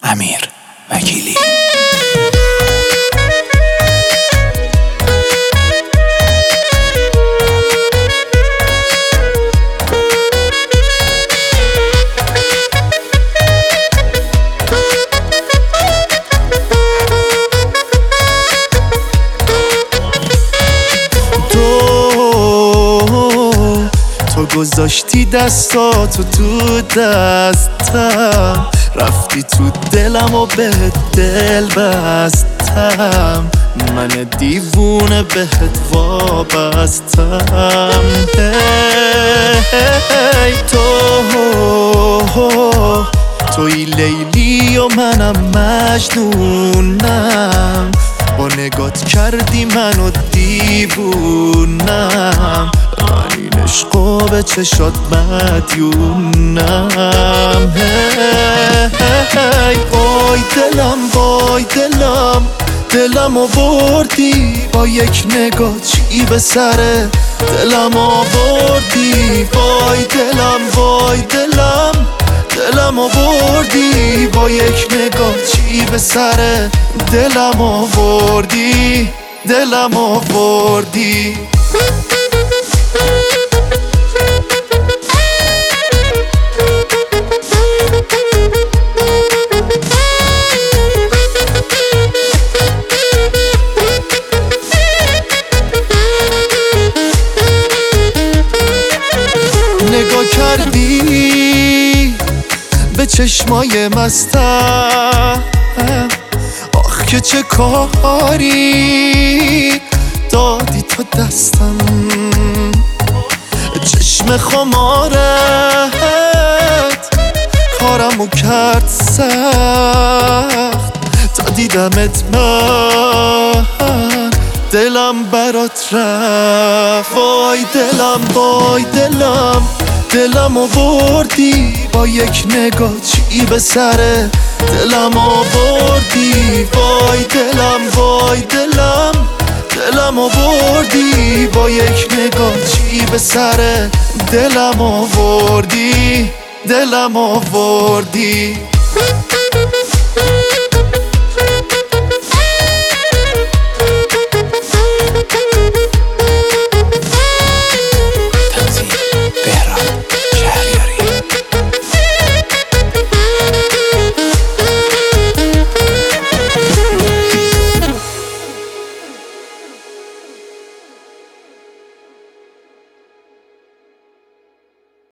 امیر وکیلی. تو گذاشتی دستاتو تو دستم، رفتی تو دلم و به دل بستم، من دیوونه بهت وابستم. هی توی لیلی و منم مجنونم، با نگات کردی منو دیوونم، من این عشقو به چشات مدیونم. وای دلم وای دلم، دلم آوردی با یک نگاه، چی به سر دلم آوردی. وای دلم وای دلم، دلم آوردی با یک نگاه، چی به سر دلم آوردی، دلم آوردی. نگاه کردی به چشمای مستم، آخ که چه کاری دادی تو دستم، چشم خمارت کارمو کرد سخت، تا دیدمت من دلم برات رفت. وای دلم وای دلم، دلم آوردی با یک نگاه، چی به سر دلم آوردی. وای دلم وای دلم، دلم آوردی با یک نگاه، چی به سر دلم آوردی، دلم آوردی.